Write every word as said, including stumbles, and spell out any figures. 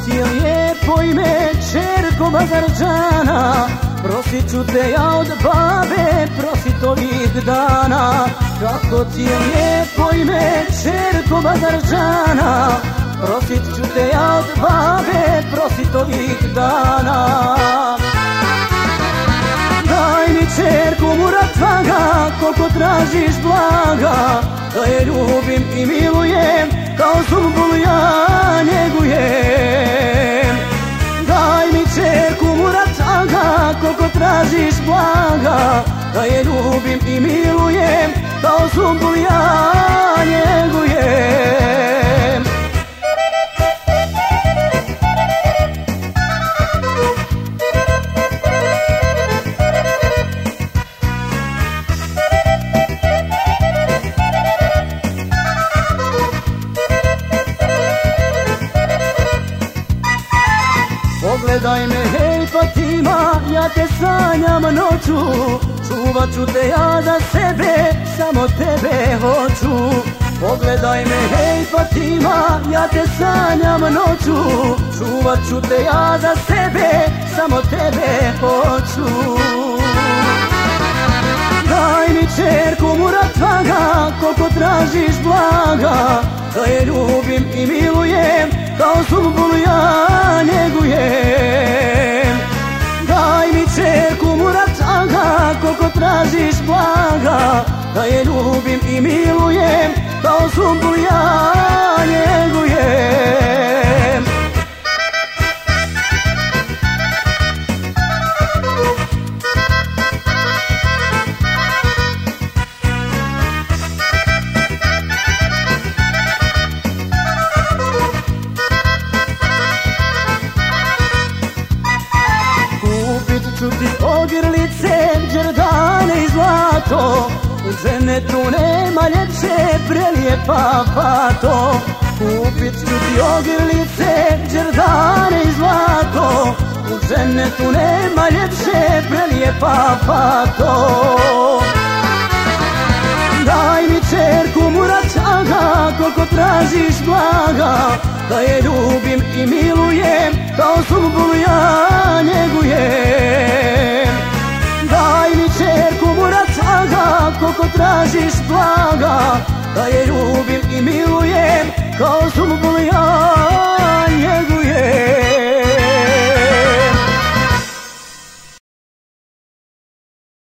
ti je lijepo ime, čerko Bazarđana. Prosit ću te ja od babe, prosit ovih dana. Kako ti je lijepo ime, čerko Bazarđana. Prosit ću te ja od babe, prosit ovih dana. Daj mi čerku Muratvaga, koliko tražiš blaga, da je ljubim i milujem, kao zumbul ja njegujem. Daj mi čerku Muratvaga, koliko tražiš blaga, da je ljubim i milujem, kao zumbul ja njegujem. Pogledaj me, hej Fatima, ja te sanjam noću. Čuvat ću te ja za sebe, samo tebe hoću. Pogledaj me, hej Fatima, ja te sanjam noću. Čuvat ću te ja za sebe, samo tebe hoću. Daj mi čerku Muratvaga, koliko tražiš blaga, da je ljubim i milujem, kao zumbul ja njegujem. Daj mi čerku Muratvaga, koliko tražiš blaga, da je ljubim i milujem, kao zumbul ja njegujem. Ću ti ogrlice, đerdane i zlato, u dženetu nema ljepše, prelijepa fato. Kupit ću ti ogrlice, đerdane i zlato, u dženetu nema ljepše, prelijepa fato. Daj mi čerku Muratvaga, koliko tražiš blaga, da je ljubim i milujem, kao zumbul ja njegujem. Daj mi čerku Muratvaga, koliko tražiš blaga, da je ljubim i milujem, kao zumbul ja